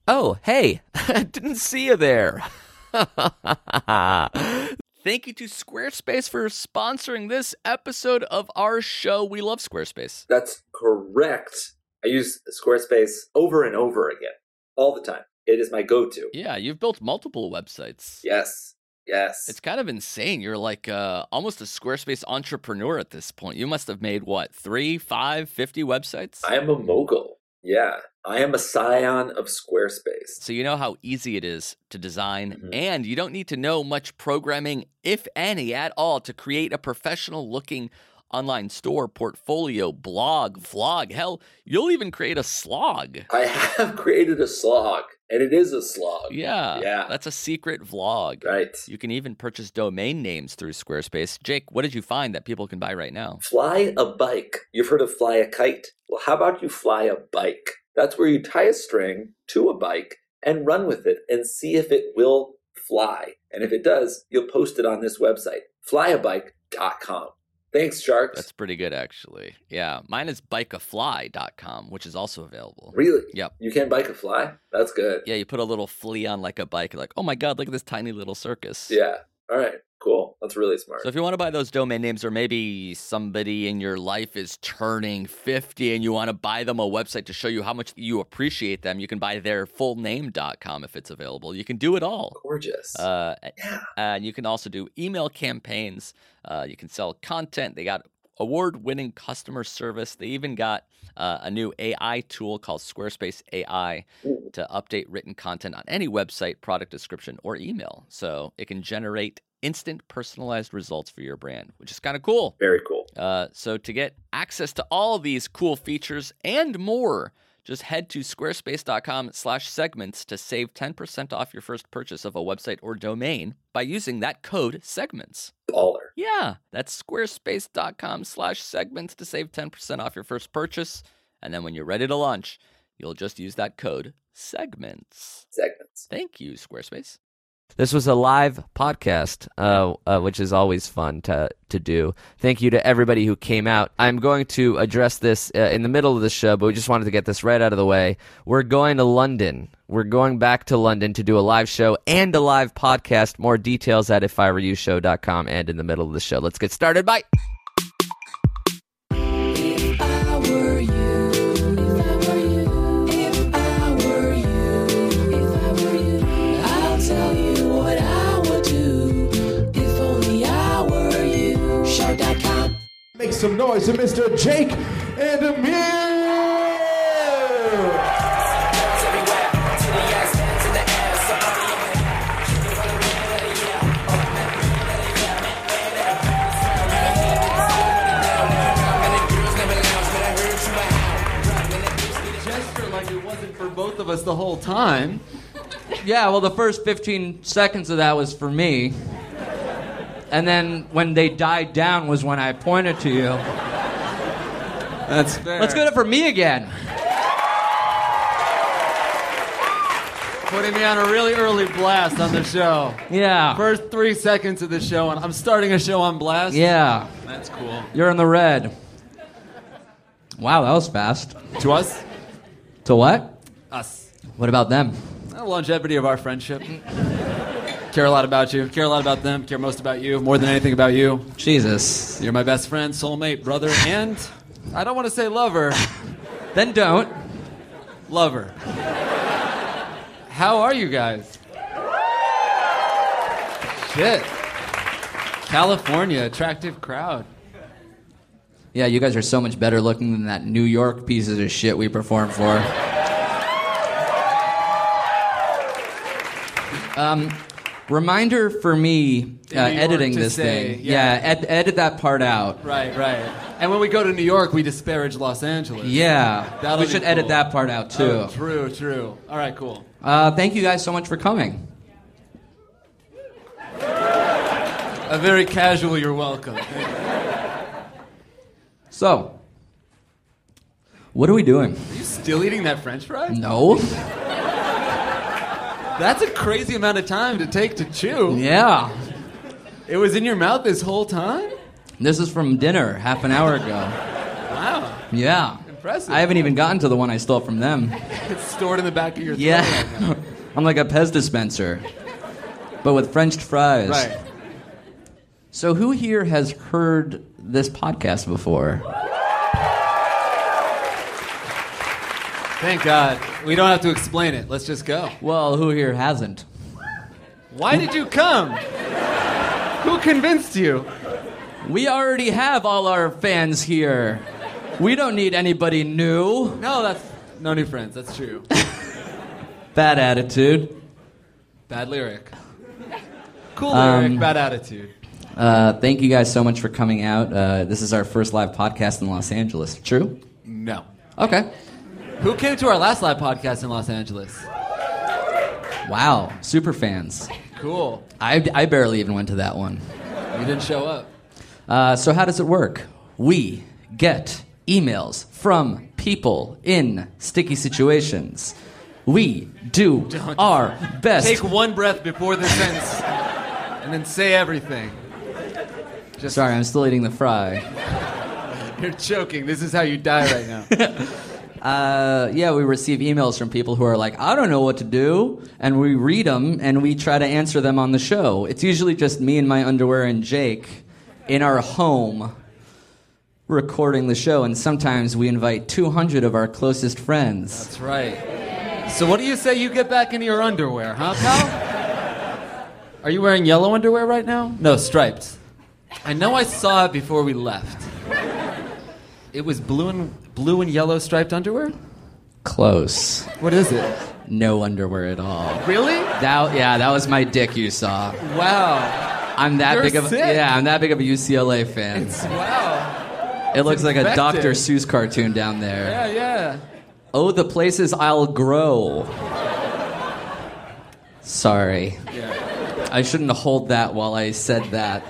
Oh, hey, didn't see you there. Thank you to Squarespace for sponsoring this episode of our show. We love Squarespace. That's correct. I use Squarespace over and over again, all the time. It is my go-to. Yeah, you've built multiple websites. Yes. It's kind of insane. You're like almost a Squarespace entrepreneur at this point. You must have made, 3, 5, 50 websites? I am a mogul. Yeah. I am a scion of Squarespace. So you know how easy it is to design, and you don't need to know much programming, if any, at all, to create a professional-looking online store, portfolio, blog, vlog. Hell, you'll even create a slog. I have created a slog, and it is a slog. Yeah. That's a secret vlog. Right. You can even purchase domain names through Squarespace. Jake, what did you find that people can buy right now? Fly a bike. You've heard of fly a kite? Well, how about you fly a bike? That's where you tie a string to a bike and run with it and see if it will fly. And if it does, you'll post it on this website, flyabike.com. Thanks, Sharks. That's pretty good, actually. Yeah, mine is bikeafly.com, which is also available. Really? Yep. You can bike a fly? That's good. Yeah, you put a little flea on like a bike. You're like, oh my God, look at this tiny little circus. Yeah. All right. Cool. That's really smart. So if you want to buy those domain names, or maybe somebody in your life is turning 50 and you want to buy them a website to show you how much you appreciate them, you can buy their fullname.com if it's available. You can do it all. Gorgeous. And you can also do email campaigns. You can sell content. They got award-winning customer service. They even got a new AI tool called Squarespace AI to update written content on any website, product description, or email. So it can generate instant personalized results for your brand, which is kind of cool. Very cool. So to get access to all these cool features and more, just head to squarespace.com/segments to save 10% off your first purchase of a website or domain by using that code segments. Baller. Yeah, that's squarespace.com/segments to save 10% off your first purchase. And then when you're ready to launch, you'll just use that code segments. Thank you, Squarespace. This was a live podcast, which is always fun to do. Thank you to everybody who came out. I'm going to address this in the middle of the show, but we just wanted to get this right out of the way. We're going to London. We're going back to London to do a live show and a live podcast. More details at ifiwereyoushow.com and in the middle of the show. Let's get started. Bye. Make some noise to Mr. Jake and Amir! Gesture like it wasn't for both of us the whole time. Yeah, well, the first 15 seconds of that was for me. And then when they died down was when I pointed to you. That's fair. Let's get it for me again. Putting me on a really early blast on the show. Yeah. First 3 seconds of the show, and I'm starting a show on blast? Yeah. That's cool. You're in the red. Wow, that was fast. To us? To what? Us. What about them? The longevity of our friendship. Care a lot about you. Care a lot about them. Care most about you. More than anything about you. Jesus. You're my best friend, soulmate, brother, and I don't want to say lover. Then don't. Lover. How are you guys? Shit. California, attractive crowd. Yeah, you guys are so much better looking than that New York pieces of shit we performed for. Reminder for me, editing this thing. Yeah, edit that part out. Right. And when we go to New York, we disparage Los Angeles. Yeah, we should edit cool. that part out, too. Oh, true. All right, cool. Thank you guys so much for coming. A very casual you're welcome. So, what are we doing? Are you still eating that French fry? No. That's a crazy amount of time to take to chew. Yeah. It was in your mouth this whole time? This is from dinner, half an hour ago. Wow. Yeah. Impressive. I haven't even gotten to the one I stole from them. It's stored in the back of your throat Yeah. right now. I'm like a Pez dispenser, but with French fries. Right. So who here has heard this podcast before? Thank God. We don't have to explain it. Let's just go. Well, who here hasn't? Why did you come? Who convinced you? We already have all our fans here. We don't need anybody new. No, that's no new friends. That's true. Bad attitude. Bad lyric. Cool lyric, bad attitude. Thank you guys so much for coming out. This is our first live podcast in Los Angeles. True? No. Okay. Who came to our last live podcast in Los Angeles? Wow. Super fans. Cool. I barely even went to that one. You didn't show up. So how does it work? We get emails from people in sticky situations. We do our best. Take one breath before the sentence and then say everything. Sorry, I'm still eating the fry. You're choking. This is how you die right now. Yeah, we receive emails from people who are like, I don't know what to do, and we read them and we try to answer them on the show. It's usually just me and my underwear and Jake in our home recording the show, and sometimes we invite 200 of our closest friends. That's right. So what do you say you get back into your underwear, huh, pal? Are you wearing yellow underwear right now? No, striped. I know I saw it before we left. It was blue and yellow striped underwear? Close. What is it? No underwear at all. Really? That was my dick you saw. Wow. I'm that You're big of sick. I'm that big of a UCLA fan. Wow. It looks like a infected. Dr. Seuss cartoon down there. Yeah, yeah. Oh, the places I'll grow. Sorry. Yeah. I shouldn't hold that while I said that.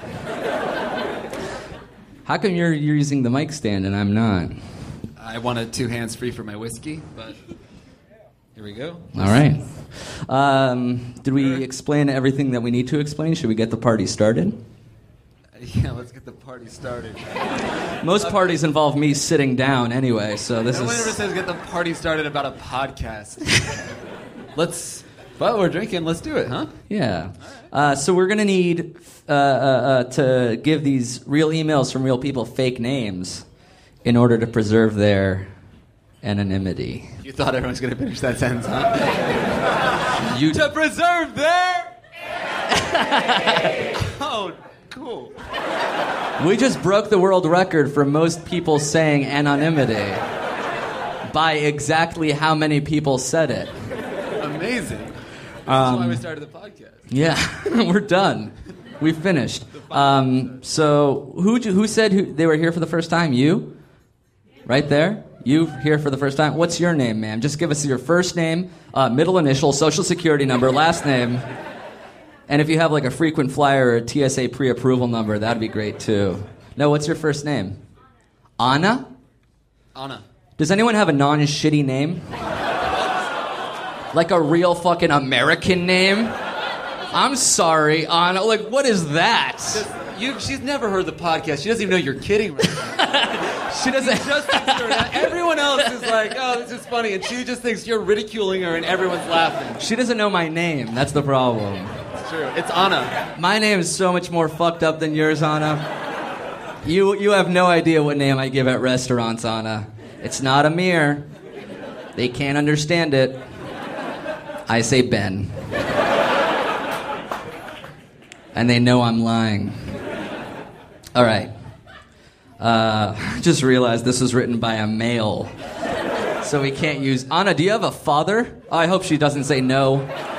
How come you're using the mic stand and I'm not? I wanted 2 hands free for my whiskey, but here we go. All right. Did we explain everything that we need to explain? Should we get the party started? Yeah, let's get the party started. Most parties involve me sitting down anyway, so this No one ever is... says get the party started about a podcast. But we're drinking, let's do it, huh? Yeah. So we're going to need to give these real emails from real people fake names in order to preserve their anonymity. You thought everyone was going to finish that sentence, huh? To preserve their... Oh, cool. We just broke the world record for most people saying anonymity by exactly how many people said it. Amazing. That's why we started the podcast. Yeah, we're done. We finished. So who said they were here for the first time? You? Right there? You here for the first time? What's your name, ma'am? Just give us your first name, middle initial, social security number, last name. And if you have like a frequent flyer or a TSA pre-approval number, that'd be great too. No, what's your first name? Anna? Anna. Does anyone have a non-shitty name? Like a real fucking American name? I'm sorry, Anna. Like, what is that? She's never heard the podcast. She doesn't even know you're kidding right now. She doesn't. Everyone else is like, oh, this is funny. And she just thinks you're ridiculing her and everyone's laughing. She doesn't know my name. That's the problem. It's true. It's Anna. My name is so much more fucked up than yours, Anna. You have no idea what name I give at restaurants, Anna. It's not Amir. They can't understand it. I say Ben. And they know I'm lying. All right. Just realized this was written by a male. So we can't use... Anna, do you have a father? Oh, I hope she doesn't say no.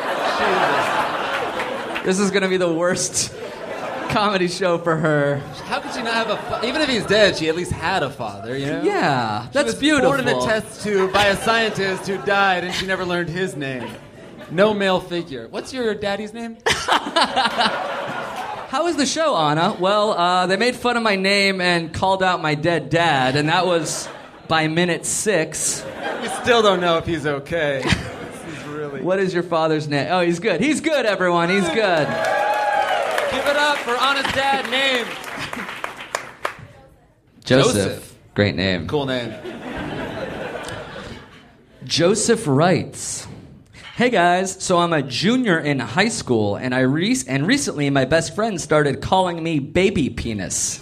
This is going to be the worst comedy show for her. How could she not have a father? Even if he's dead, she at least had a father, you know? Yeah, that's she was beautiful. Born in a test tube by a scientist who died, and she never learned his name. No male figure. What's your daddy's name? How was the show, Anna? Well, they made fun of my name and called out my dead dad, and that was by minute 6. We still don't know if he's okay. This is really... What is your father's name? Oh, he's good. He's good, everyone. He's good. Give it up for Anna's dad name. Joseph. Great name. Cool name. Joseph writes, "Hey guys, so I'm a junior in high school, and recently my best friend started calling me baby penis.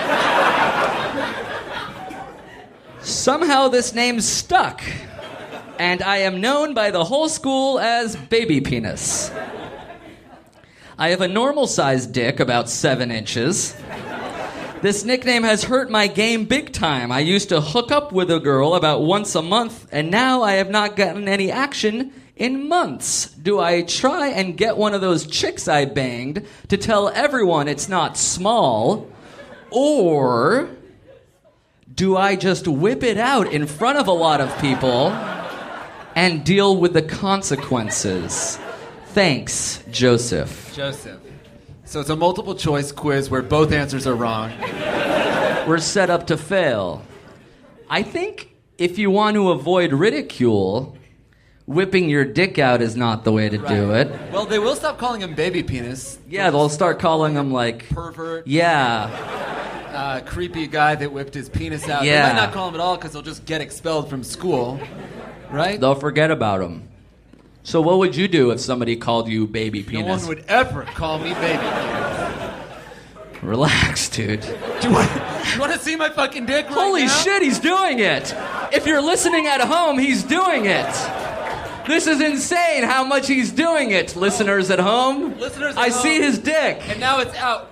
Somehow this name stuck, and I am known by the whole school as baby penis. I have a normal-sized dick, about 7 inches. This nickname has hurt my game big time. I used to hook up with a girl about once a month, and now I have not gotten any action in months. Do I try and get one of those chicks I banged to tell everyone it's not small, or do I just whip it out in front of a lot of people and deal with the consequences? Thanks, Joseph." Joseph. So it's a multiple choice quiz where both answers are wrong. We're set up to fail. I think if you want to avoid ridicule, whipping your dick out is not the way to do it. Well, they will stop calling him baby penis. Yeah, they'll start calling him like... Pervert. Yeah. Creepy guy that whipped his penis out. Yeah. They might not call him at all because they'll just get expelled from school. Right? They'll forget about him. So what would you do if somebody called you baby penis? No one would ever call me baby penis. Relax, dude. Do you want to see my fucking dick right Holy now? shit, he's doing it! If you're listening at home, he's doing it! This is insane how much he's doing it, listeners at home. Listeners at I home. see his dick. And now it's out.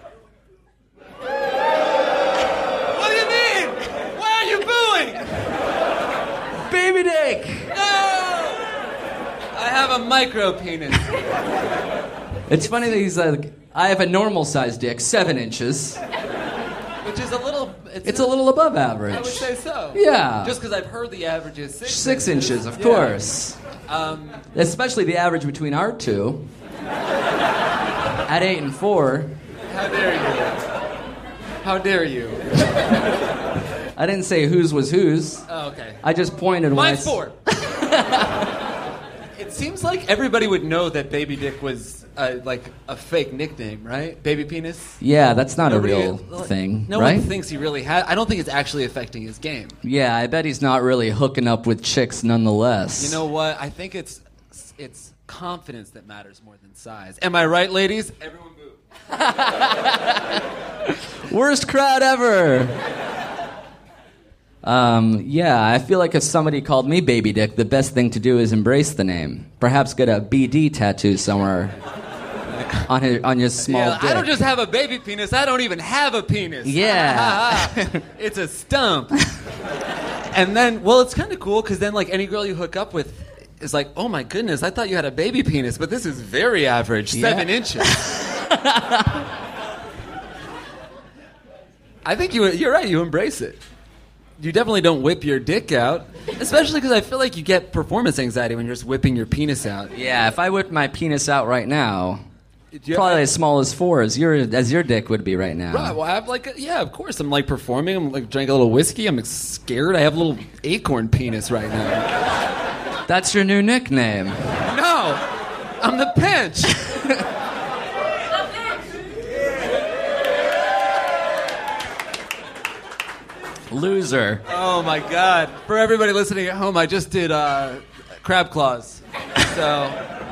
What do you mean? Why are you booing? Baby dick! No! I have a micro penis. It's funny that he's like, I have a normal sized dick, 7 inches. Which is a little... It's a little above average. I would say so. Yeah. Just because I've heard the average is 6 6 inches, of course. Especially the average between our two. At 8 and 4. How dare you? How dare you? I didn't say whose was whose. Oh, okay. I just pointed when Mine's 4. It seems like everybody would know that baby dick was like a fake nickname, right? Baby penis? Yeah, that's not Nobody- a real thing, No right? one thinks he really has. I don't think it's actually affecting his game. Yeah, I bet he's not really hooking up with chicks nonetheless. You know what? I think it's confidence that matters more than size. Am I right, ladies? Everyone boo. Worst crowd ever. Yeah, I feel like if somebody called me Baby Dick, the best thing to do is embrace the name. Perhaps get a BD tattoo somewhere on your small dick. I don't just have a baby penis. I don't even have a penis. Yeah. It's a stump. And then, well, it's kind of cool because then, like, any girl you hook up with is like, oh my goodness, I thought you had a baby penis, but this is very average, 7 inches. I think you're right. You embrace it. You definitely don't whip your dick out, especially because I feel like you get performance anxiety when you're just whipping your penis out. Yeah, if I whipped my penis out right now, probably as small as 4 as your dick would be right now. Right. Well, I have of course. I'm like performing. I'm like drinking a little whiskey. I'm scared. I have a little acorn penis right now. That's your new nickname. No, I'm the pinch. Loser. Oh my God! For everybody listening at home, I just did crab claws. So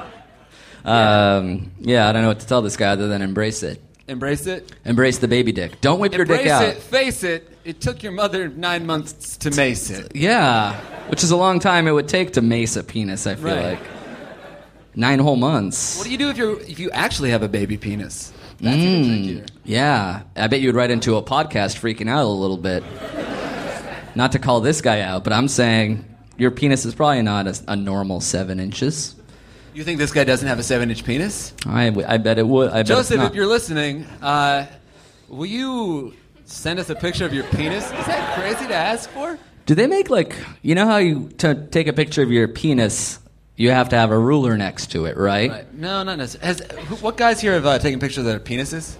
yeah, I don't know what to tell this guy other than embrace it. embrace it. Embrace the baby dick. Don't whip your dick Embrace out. it. Face it. It took your mother 9 months to mace it. Yeah, which is a long time it would take to mace a penis, I feel Right. like. 9 whole months. What do you do if you actually have a baby penis? That's even trickier. Yeah, I bet you'd write into a podcast freaking out a little bit. Not to call this guy out, but I'm saying your penis is probably not a normal 7 inches. You think this guy doesn't have a 7-inch penis? I bet it would. I bet Joseph, it's not. if you're listening, will you send us a picture of your penis? Is that crazy to ask for? Do they make you know how to take a picture of your penis, you have to have a ruler next to it, right? No, not necessarily. What guys here have taken pictures of their penises?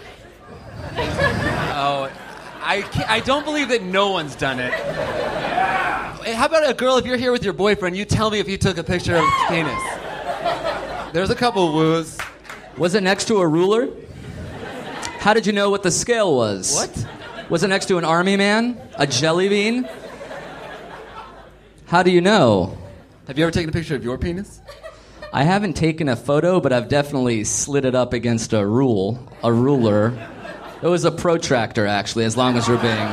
Oh, I don't believe that no one's done it. Hey, how about a girl, if you're here with your boyfriend, you tell me if you took a picture of his penis. There's a couple woos. Was it next to a ruler? How did you know what the scale was? What? Was it next to an army man? A jelly bean? How do you know? Have you ever taken a picture of your penis? I haven't taken a photo, but I've definitely slid it up against a ruler. It was a protractor, actually, as long as we're being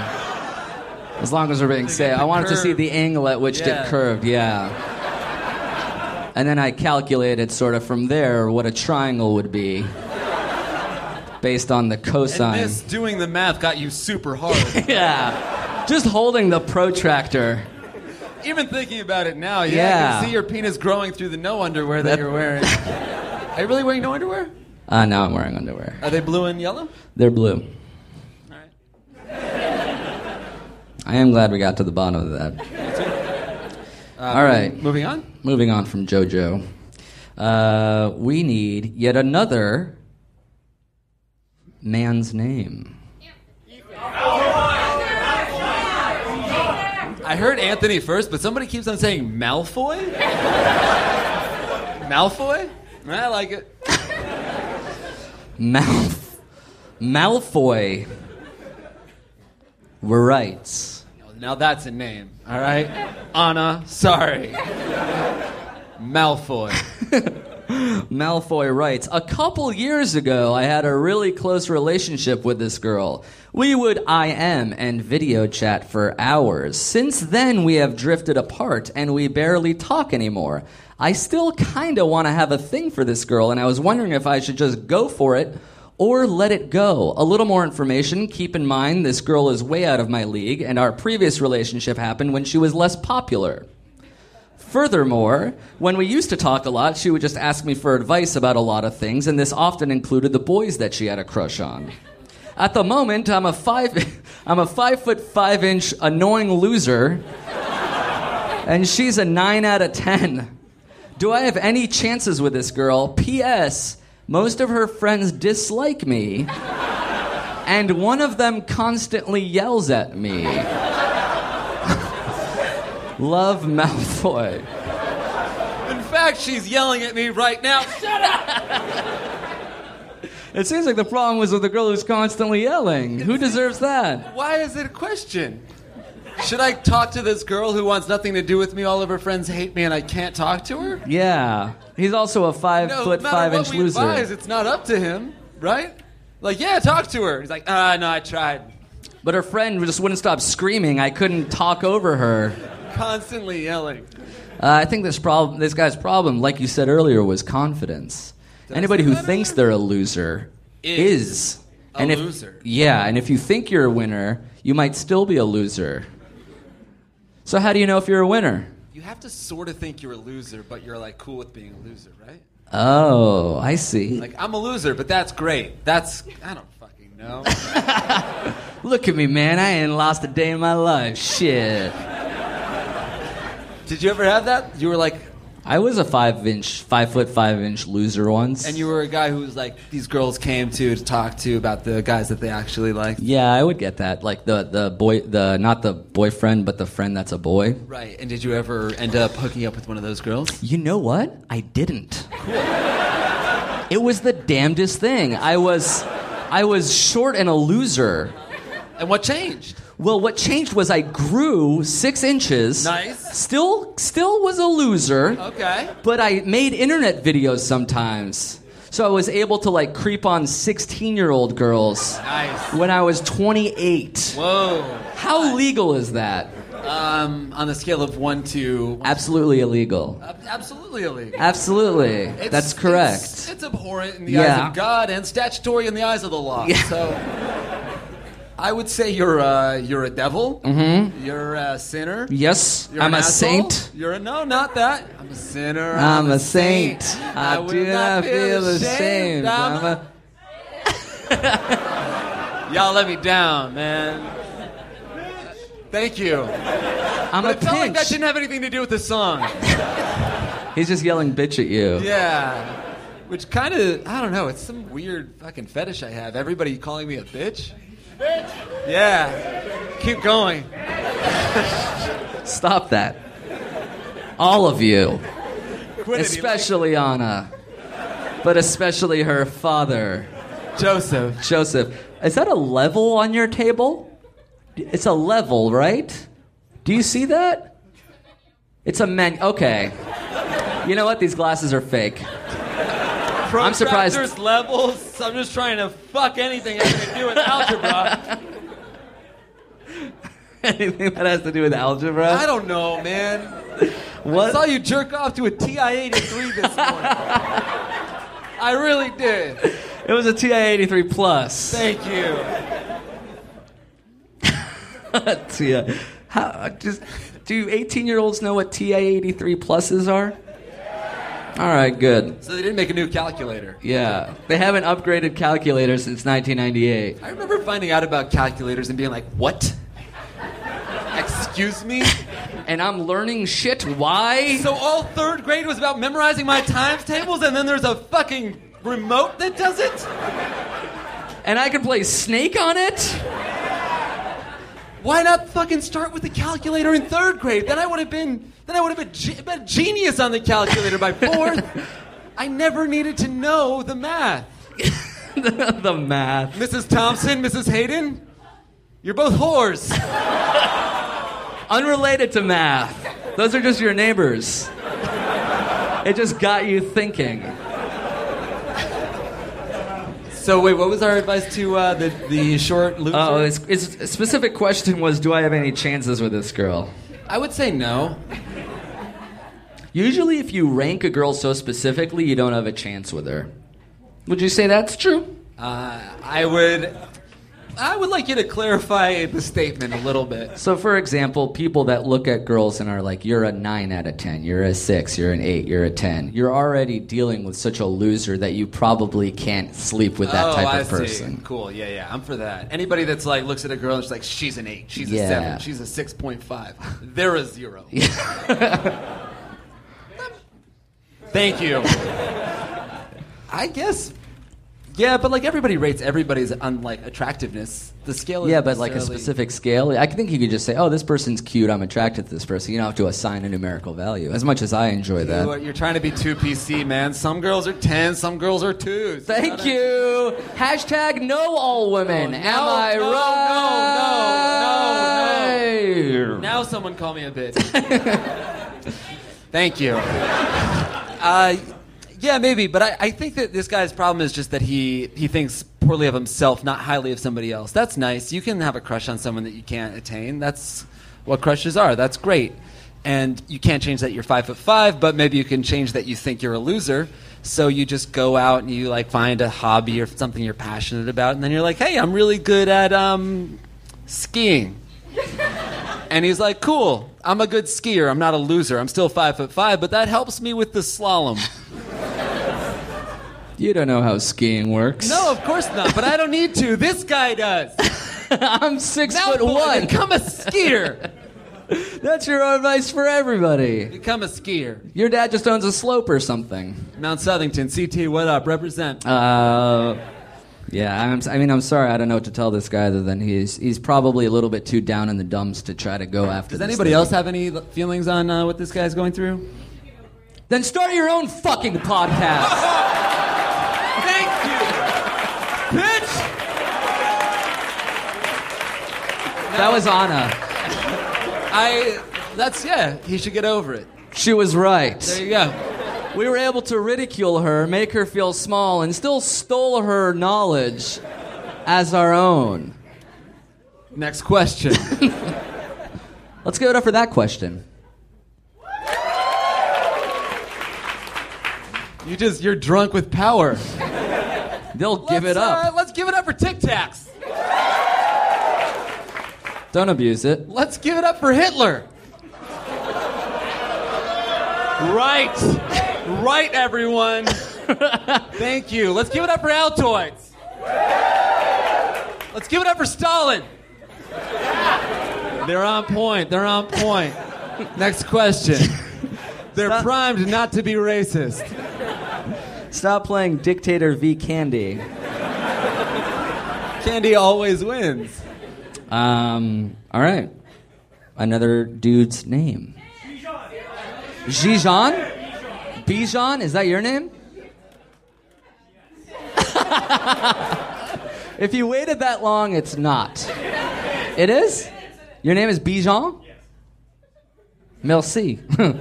safe. I wanted to see the angle at which it curved, yeah. And then I calculated sort of from there what a triangle would be based on the cosine. And this, doing the math, got you super hard. Yeah. Just holding the protractor. Even thinking about it now, I can see your penis growing through the no underwear that you're wearing. Are you really wearing no underwear? Now I'm wearing underwear. Are they blue and yellow? They're blue. All right. I am glad we got to the bottom of that. All right. Moving on? Moving on from JoJo. We need yet another man's name. I heard Anthony first, but somebody keeps on saying Malfoy? Malfoy? I like it. Malfoy writes. Now that's a name, all right? Anna, sorry. Malfoy. Malfoy writes, a couple years ago, I had a really close relationship with this girl. We would IM and video chat for hours. Since then, we have drifted apart, and we barely talk anymore. I still kind of want to have a thing for this girl, and I was wondering if I should just go for it or let it go. A little more information. Keep in mind, this girl is way out of my league, and our previous relationship happened when she was less popular. Furthermore, when we used to talk a lot, she would just ask me for advice about a lot of things, and this often included the boys that she had a crush on. At the moment, I'm a 5'5" annoying loser, and she's a 9 out of 10. Do I have any chances with this girl? P.S. Most of her friends dislike me, and one of them constantly yells at me. Love, Malfoy. In fact, she's yelling at me right now. Shut up! It seems like the problem was with the girl who's constantly yelling. Who deserves that? Why is it a question? Should I talk to this girl who wants nothing to do with me? All of her friends hate me and I can't talk to her? Yeah. He's also a 5'5" loser. Advise, it's not up to him, right? Like, yeah, talk to her. He's like, no, I tried. But her friend just wouldn't stop screaming. I couldn't talk over her. Constantly yelling. I think this guy's problem, like you said earlier, was confidence. Anybody who thinks they're a loser is a loser. Yeah, and if you think you're a winner, you might still be a loser. So how do you know if you're a winner? You have to sort of think you're a loser, but you're like cool with being a loser, right? Oh, I see. Like, I'm a loser, but that's great. I don't fucking know. Look at me, man. I ain't lost a day in my life. Shit. Did you ever have that? You were like... I was a 5'5" loser once. And you were a guy who was like, these girls came to talk to about the guys that they actually liked? Yeah, I would get that. Like the boy, not the boyfriend, but the friend that's a boy. Right. And did you ever end up hooking up with one of those girls? You know what? I didn't. Cool. It was the damnedest thing. I was short and a loser. And what changed? Well, what changed was I grew 6 inches. Nice. Still was a loser. Okay. But I made internet videos sometimes. So I was able to like creep on 16-year-old girls. Nice. When I was 28. Whoa. How legal is that? On the scale of 1 to... Absolutely illegal. Absolutely illegal. Absolutely. That's correct. It's abhorrent in the eyes of God and statutory in the eyes of the law. Yeah. So... I would say you're a devil. Mm-hmm. You're a sinner. Yes, You're I'm an a asshole. saint. You're not that. I'm a sinner. I'm a saint. I do not feel ashamed. Y'all let me down, man. Thank you. I'm but a it felt like pinch. that didn't have anything to do with the song. He's just yelling bitch at you. Yeah. Which kind of, I don't know, it's some weird fucking fetish I have. Everybody calling me a bitch. Bitch! Yeah. Keep going. Stop that. All of you. Quit it, especially Anna. But especially her father. Joseph. Is that a level on your table? It's a level, right? Do you see that? It's a men. Okay. You know what? These glasses are fake. I'm surprised. Protractors, levels. I'm just trying to fuck anything having to do with algebra. Anything that has to do with algebra? I don't know, man. What? I saw you jerk off to a TI-83 this morning. I really did. It was a TI-83 Plus. Thank you. Do 18-year-olds know what TI-83 Pluses are? All right, good. So they didn't make a new calculator. Yeah. They haven't upgraded calculators since 1998. I remember finding out about calculators and being like, what? Excuse me? And I'm learning shit. Why? So all third grade was about memorizing my times tables, and then there's a fucking remote that does it? And I can play Snake on it? Why not fucking start with the calculator in third grade? Then I would have been a genius on the calculator by fourth. I never needed to know the math. The math. Mrs. Thompson, Mrs. Hayden, you're both whores. Unrelated to math. Those are just your neighbors. It just got you thinking. So wait, what was our advice to the short loser? Oh, his specific question was, do I have any chances with this girl? I would say no. Usually if you rank a girl so specifically, you don't have a chance with her. Would you say that's true? I would like you to clarify the statement a little bit. So, for example, people that look at girls and are like, you're a 9 out of 10, you're a 6, you're an 8, you're a 10. You're already dealing with such a loser that you probably can't sleep with that type of person. See. Cool, yeah, I'm for that. Anybody that's like, looks at a girl and is like, she's an 8, she's a 7, she's a 6.5. They're a 0. Thank you. I guess... Yeah, but like everybody rates everybody's attractiveness. The scale is but like a specific scale. I think you could just say, "Oh, this person's cute. I'm attracted to this person." You don't have to assign a numerical value. As much as I enjoy that. You're trying to be too PC, man. Some girls are 10s, some girls are 2s. Thank you. Hashtag no all women. Am I right? No. Now someone call me a bitch. Thank you. Yeah, maybe, but I think that this guy's problem is just that he thinks poorly of himself, not highly of somebody else. That's nice. You can have a crush on someone that you can't attain. That's what crushes are. That's great. And you can't change that you're 5'5", but maybe you can change that you think you're a loser. So you just go out and you like find a hobby or something you're passionate about, and then you're like, hey, I'm really good at skiing. And he's like, cool, I'm a good skier. I'm not a loser. I'm still 5'5", but that helps me with the slalom. You don't know how skiing works. No, of course not, but I don't need to. This guy does. I'm 6'1". Become a skier. That's your advice for everybody. Become a skier. Your dad just owns a slope or something. Mount Southington, CT, what up? Represent. Yeah, I'm sorry. I don't know what to tell this guy other than he's probably a little bit too down in the dumps to try to go after. Does anybody else have any feelings on what this guy's going through? Then start your own fucking podcast. Thank you, bitch. That was Anna. He should get over it. She was right. There you go. We were able to ridicule her, make her feel small, and still stole her knowledge as our own. Next question. Let's give it up for that question. You're drunk with power. They'll give it up. Let's give it up for Tic Tacs. Don't abuse it. Let's give it up for Hitler. Right, everyone. Thank you. Let's give it up for Altoids. Let's give it up for Stalin. They're on point. Next question. They're primed not to be racist. Stop playing Dictator v. Candy. Candy always wins. All right. Another dude's name. Bijan? Bijan? Is that your name? If you waited that long, it's not. It is? Your name is Bijan? Merci.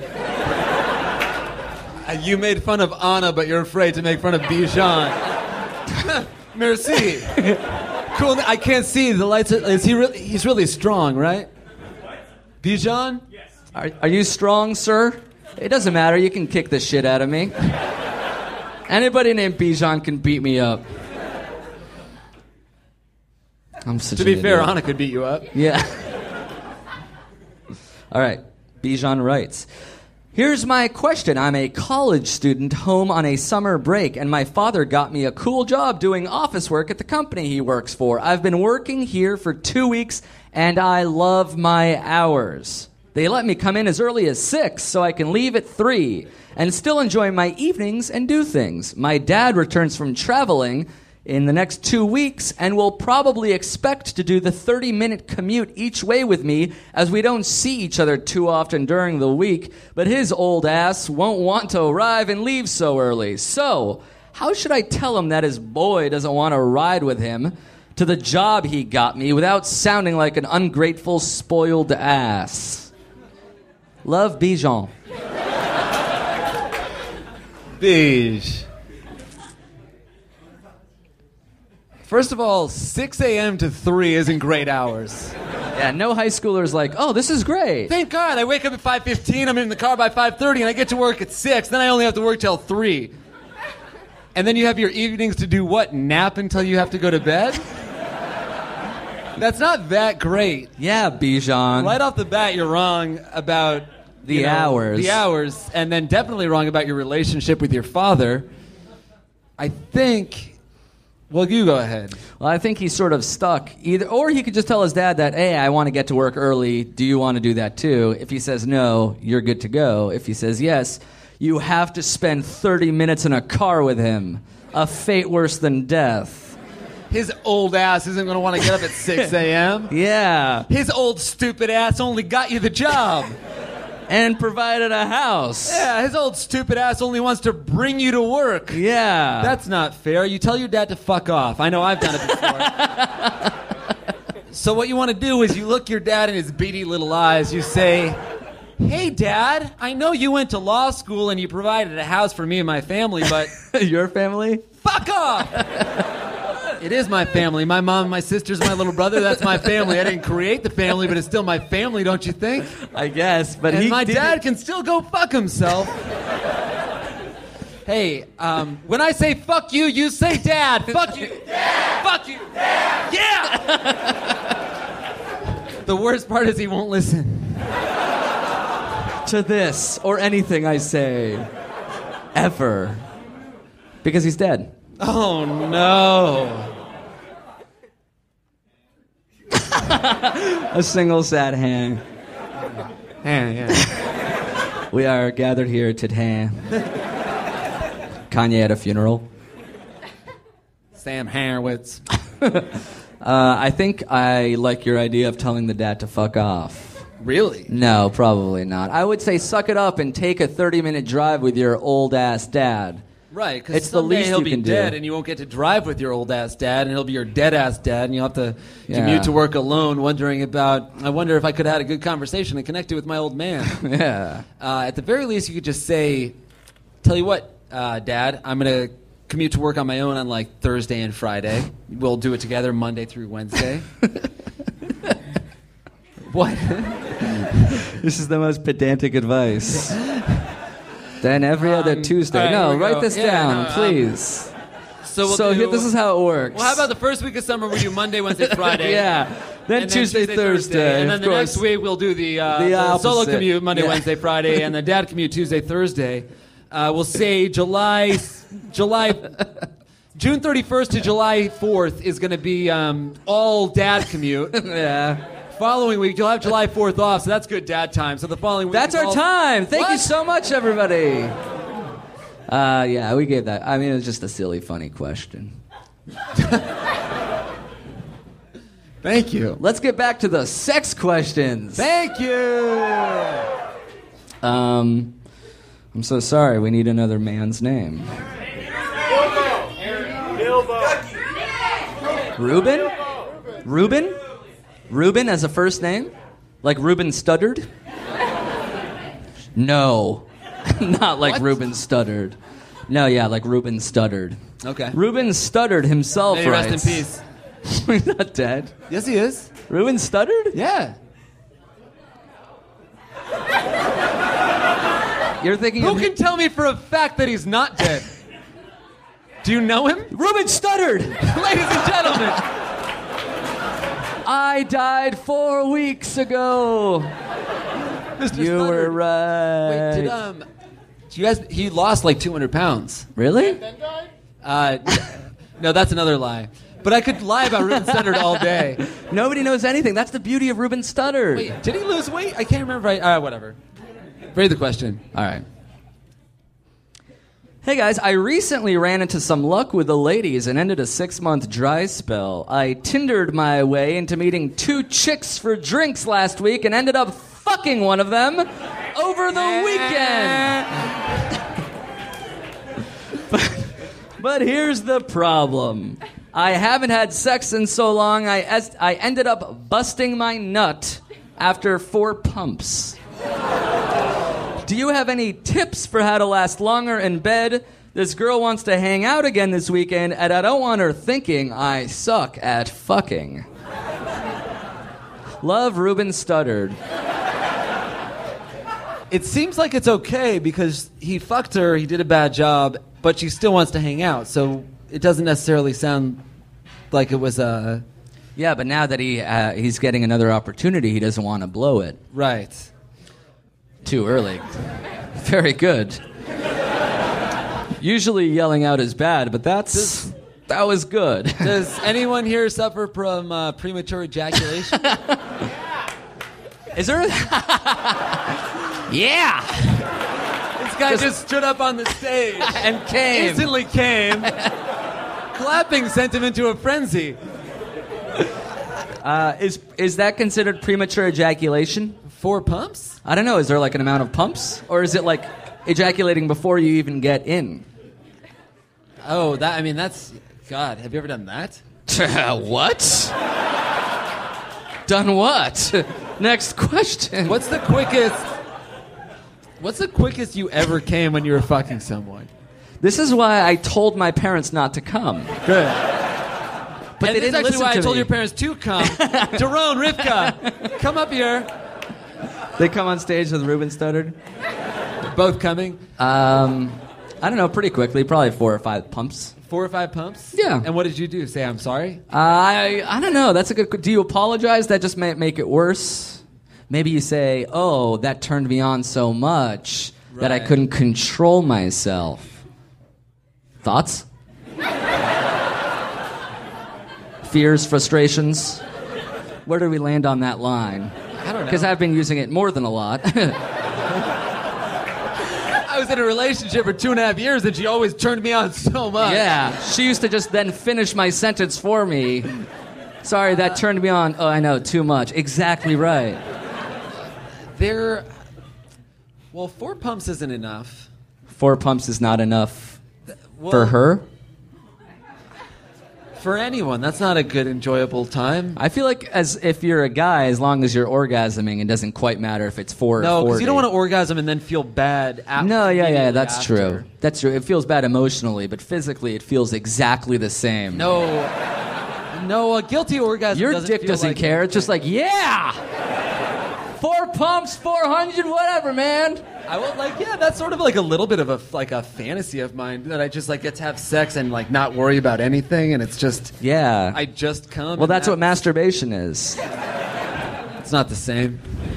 You made fun of Anna, but you're afraid to make fun of Bijan. Merci. Cool. I can't see the lights. He's really strong, right? Bijan? Are you strong, sir? It doesn't matter. You can kick the shit out of me. Anybody named Bijan can beat me up. I'm such To an be fair, idiot. Anna could beat you up. Yeah. All right. Bijan writes, here's my question. I'm a college student home on a summer break, and my father got me a cool job doing office work at the company he works for. I've been working here for 2 weeks, and I love my hours. They let me come in as early as 6 so I can leave at 3 and still enjoy my evenings and do things. My dad returns from traveling in the next 2 weeks and will probably expect to do the 30-minute commute each way with me as we don't see each other too often during the week, but his old ass won't want to arrive and leave so early. So, how should I tell him that his boy doesn't want to ride with him to the job he got me without sounding like an ungrateful, spoiled ass? Love, Bijan. Bij. First of all, 6 a.m. to 3 isn't great hours. Yeah, no high schooler's like, oh, this is great. Thank God, I wake up at 5:15, I'm in the car by 5:30, and I get to work at 6, then I only have to work till 3. And then you have your evenings to do what? Nap until you have to go to bed? That's not that great. Yeah, Bijan. Right off the bat, you're wrong about The hours. The hours, and then definitely wrong about your relationship with your father. I think... Well, you go ahead. Well, I think he's sort of stuck. Or he could just tell his dad that, hey, I want to get to work early. Do you want to do that too? If he says no, you're good to go. If he says yes, you have to spend 30 minutes in a car with him. A fate worse than death. His old ass isn't going to want to get up at 6 a.m. Yeah. His old stupid ass only got you the job. And provided a house. Yeah, his old stupid ass only wants to bring you to work. Yeah. That's not fair. You tell your dad to fuck off. I know I've done it before. So what you want to do is you look your dad in his beady little eyes. You say, hey, Dad, I know you went to law school and you provided a house for me and my family, but... Your family? Fuck off! It is my family. My mom, my sisters, my little brother, that's my family. I didn't create the family, but it's still my family, don't you think? I guess, but and he my did dad can still go fuck himself. Hey, when I say fuck you, you say dad. Fuck you. Dad. Fuck you. Dad. Yeah! The worst part is he won't listen. to this or anything I say. Ever. Because he's dead. Oh, no. A single sad hand. Yeah. We are gathered here today. Kanye at a funeral. Sam Harowitz. I think I like your idea of telling the dad to fuck off. Really? No, probably not. I would say suck it up and take a 30-minute drive with your old-ass dad. Right, because It's the least he'll you be can do. dead and you won't get to drive with your old-ass dad, and he'll be your dead-ass dad, and you'll have to Yeah. commute to work alone wondering about, I wonder if I could have had a good conversation and connected with my old man. Yeah. At the very least, you could just say, tell you what, Dad, I'm going to commute to work on my own on, like, Thursday and Friday. We'll do it together Monday through Wednesday. What? This is the most pedantic advice. Then every other Tuesday. all right, No, here we write go. this Yeah, down, no, please. So here, this is how it works. Well, how about the first week of summer we do Monday, Wednesday, Friday? Yeah. Then And Tuesday, Thursday. And then of the course. next week we'll do the solo opposite. commute Monday, Yeah. Wednesday, Friday, and the dad commute Tuesday, Thursday. We'll say June 31st to July 4th is going to be all dad commute. Yeah. Following week you'll have July 4th off, so that's good dad time. So the following week That's is our all- time. Thank you What? so much, everybody. Yeah, we gave that. I mean, it was just a silly, funny question. Thank you. Let's get back to the sex questions. Thank you. I'm so sorry. We need another man's name. Ruben? Ruben? Ruben as a first name? Like Ruben Studdard? No. Not like Ruben stuttered. No, yeah, like Ruben stuttered. Okay. Ruben stuttered himself, May he writes. rest in peace. He's not dead. Yes, he is. Ruben stuttered? Yeah. You're thinking Who of... can tell me for a fact that he's not dead? Do you know him? Ruben stuttered! Ladies and gentlemen. I died 4 weeks ago. Mr. You Stuttered. were right. Wait, he lost like 200 pounds. Really? No, that's another lie. But I could lie about Ruben Stuttered all day. Nobody knows anything. That's the beauty of Ruben stuttered. Wait, did he lose weight? I can't remember. Whatever. Read the question. All right. Hey guys, I recently ran into some luck with the ladies and ended a 6-month dry spell. I Tindered my way into meeting 2 chicks for drinks last week and ended up fucking one of them over the weekend. But here's the problem. I haven't had sex in so long, I ended up busting my nut after 4 pumps. Do you have any tips for how to last longer in bed? This girl wants to hang out again this weekend, and I don't want her thinking I suck at fucking. Love, Ruben stuttered. It seems like it's okay because he fucked her, he did a bad job, but she still wants to hang out. So it doesn't necessarily sound like it was a... Yeah, but now that he's getting another opportunity, he doesn't want to blow it. Right. Too early. Very good. Usually yelling out is bad, but that was good. Does anyone here suffer from premature ejaculation? Is there? Yeah. This guy just stood up on the stage And came. Instantly came. Clapping sent him into a frenzy. Is that considered premature ejaculation? 4 pumps? I don't know. Is there like an amount of pumps? Or is it like ejaculating before you even get in? Oh, that's... God, have you ever done that? What? Done what? Next question. What's the quickest you ever came when you were fucking someone? This is why I told my parents not to come. Good. But And they this is didn't actually listen why to I told me. your parents to come. Daron, Rivka, come up here. They come on stage with Ruben stuttered. Both coming. I don't know, pretty quickly, probably 4 or 5 pumps. 4 or 5 pumps? Yeah. And what did you do? Say, I'm sorry? I don't know. That's a good. Do you apologize? That just might make it worse. Maybe you say, "Oh, that turned me on so much that I Right. couldn't control myself." Thoughts? Fears, frustrations. Where do we land on that line? I don't know. Because I've been using it more than a lot. I was in a relationship for 2.5 years and she always turned me on so much. Yeah, she used to just then finish my sentence for me. Sorry, that turned me on. Oh, I know, too much. Exactly right. Well, 4 pumps isn't enough. 4 pumps is not enough Well, for her. For anyone, that's not a good, enjoyable time. I feel like as if you're a guy, as long as you're orgasming, it doesn't quite matter if it's 4 or 40. No, because you don't want to orgasm and then feel bad after. No, yeah, immediately that's after. true. That's true. It feels bad emotionally, but physically it feels exactly the same. No, a guilty orgasm Your doesn't dick feel doesn't like care. It's just like, yeah! 4 pumps, 400, whatever, man. I will that's sort of like a little bit of a fantasy of mine that I just get to have sex and not worry about anything, and it's just Yeah. I just come. Well, that's what masturbation is. It's not the same.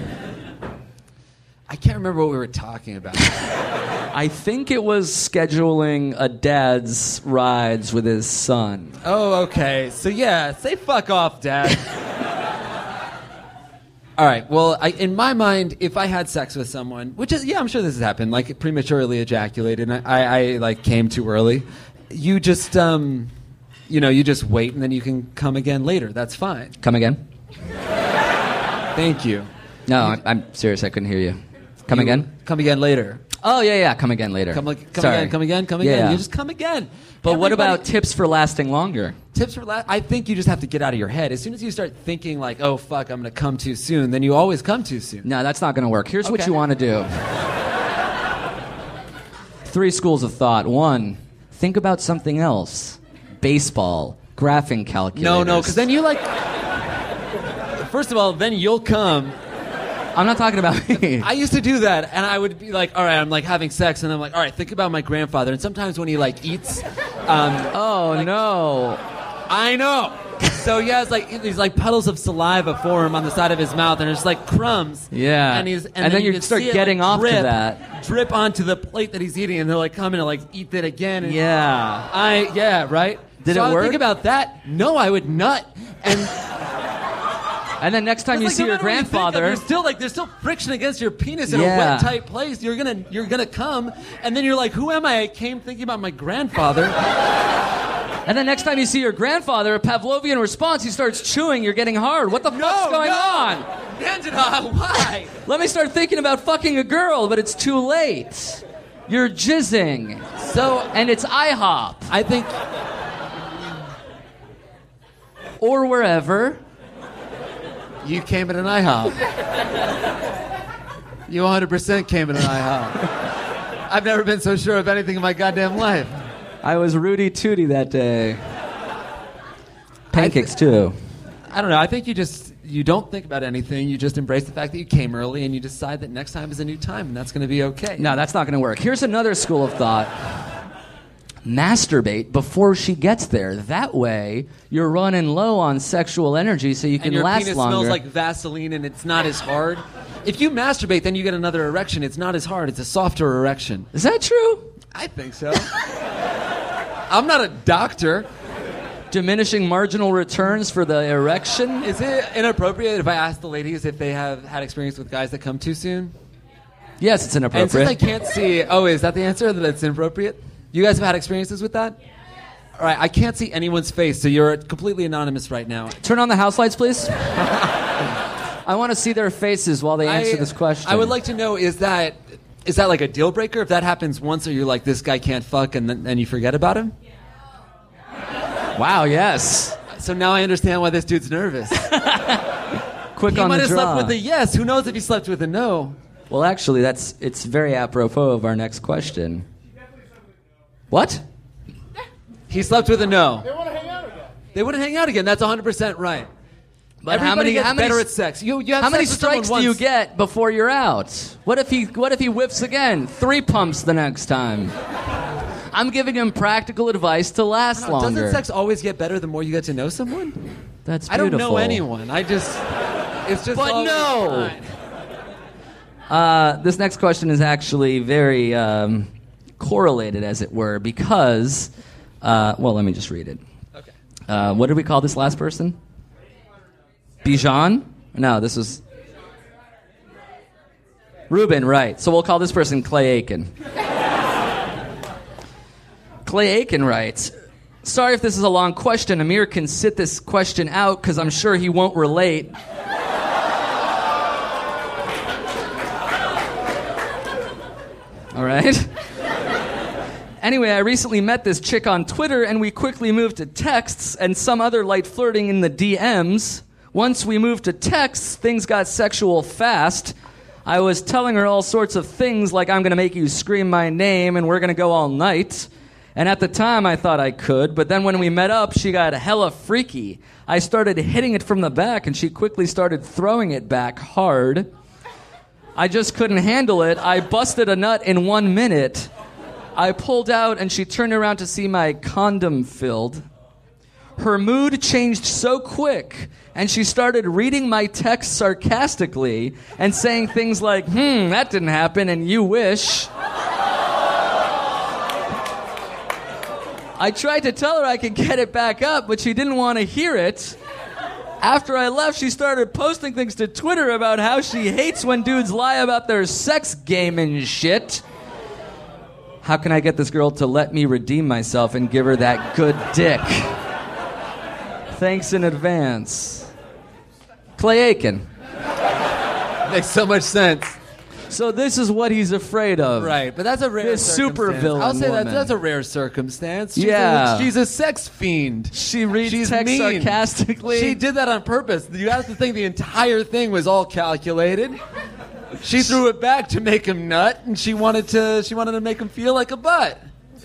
I can't remember what we were talking about. I think it was scheduling a dad's rides with his son. Oh, okay. So yeah, say fuck off, Dad. All right. Well, in my mind, if I had sex with someone, which is I'm sure this has happened, prematurely ejaculated, and I came too early, you just you just wait and then you can come again later. That's fine. Come again? Thank you. No, I'm serious. I couldn't hear you. Come again? Come again later. Oh, yeah. Come again later. Come Sorry. again. Yeah. You just come again. But what Everybody- about tips for lasting longer? tips for I think you just have to get out of your head. As soon as you start thinking oh fuck, I'm going to come too soon, then you always come too soon. No, that's not going to work. Here's what Okay. you want to do. 3 schools of thought. 1, think about something else. Baseball, graphing calculators. No, because then you like... First of all, then you'll come. I'm not talking about me. I used to do that, and I would be like, all right, I'm like having sex, and I'm like, all right, think about my grandfather. And sometimes when he like eats... oh, no. I know. So he has like these like puddles of saliva form on the side of his mouth, and it's like crumbs. Yeah. And then you can start see it, getting like, off to that. Drip onto the plate that he's eating, and they'll like come in and like eat it again. And Yeah. Yeah, right? Did so it I would work? think about that. No, I would nut. And then next time you see your grandfather... there's still friction against your penis in a Yeah. wet, tight place. You're gonna come, and then you're like, who am I? I came thinking about my grandfather. And then next time you see your grandfather, a Pavlovian response, he starts chewing, you're getting hard. What the fuck's going on? Angela, why? Let me start thinking about fucking a girl, but it's too late. You're jizzing. And it's IHOP. I think... Or wherever. You came at an IHOP. You 100% came at an IHOP. I've never been so sure of anything in my goddamn life. I was Rudy Tooty that day. Pancakes, too. I don't know. I think you don't think about anything. You just embrace the fact that you came early, and you decide that next time is a new time, and that's going to be okay. No, that's not going to work. Here's another school of thought. Masturbate before she gets there. That way, you're running low on sexual energy so you can and your last penis longer. smells like Vaseline, and it's not as hard. If you masturbate, then you get another erection. It's not as hard. It's a softer erection. Is that true? I think so. I'm not a doctor. Diminishing marginal returns for the erection? Is it inappropriate if I ask the ladies if they have had experience with guys that come too soon? Yes, it's And inappropriate. since I can't see... Oh, is that the answer? That it's inappropriate? You guys have had experiences with that? All right, I can't see anyone's face, so you're completely anonymous right now. Turn on the house lights, please. I want to see their faces while they answer this question. I would like to know, is that like a deal breaker? If that happens once, or you're like, this guy can't fuck, and then you forget about him? Wow, yes. So now I understand why this dude's nervous. Quick He on might the have draw. slept with a yes. Who knows if he slept with a no? Well, actually, it's very apropos of our next question. What? He slept with a no. They want to hang out again. They wouldn't hang out again. That's 100% right. But Everybody gets better at sex. You have how many sex with someone strikes do you once. get before you're out? What if he whiffs again? 3 pumps the next time. I'm giving him practical advice to last longer. Doesn't sex always get better the more you get to know someone? That's I beautiful. don't know anyone. It's just. But always no! fine. This next question is actually very correlated, as it were, because... well, let me just read it. Okay. What did we call this last person? Bijan? No, this was... Ruben, right. So we'll call this person Clay Aiken. Clay Aiken writes, sorry if this is a long question. Amir can sit this question out because I'm sure he won't relate. All right? Anyway, I recently met this chick on Twitter, and we quickly moved to texts and some other light flirting in the DMs. Once we moved to texts, things got sexual fast. I was telling her all sorts of things like I'm going to make you scream my name and we're going to go all night. And at the time, I thought I could, but then when we met up, she got hella freaky. I started hitting it from the back, and she quickly started throwing it back hard. I just couldn't handle it. I busted a nut in 1 minute. I pulled out, and she turned around to see my condom filled. Her mood changed so quick, and she started reading my text sarcastically and saying things like, that didn't happen, and you wish. I tried to tell her I could get it back up, but she didn't want to hear it. After I left, she started posting things to Twitter about how she hates when dudes lie about their sex game and shit. How can I get this girl to let me redeem myself and give her that good dick? Thanks in advance. Clay Aiken. Makes so much sense. So this is what he's afraid of. Right, but that's a rare This circumstance. supervillain I'll say woman. that's a rare circumstance. Yeah. She's a sex fiend. She reads She's text mean. sarcastically. She did that on purpose. You have to think the entire thing was all calculated. She threw it back to make him nut, and she wanted to make him feel like a butt.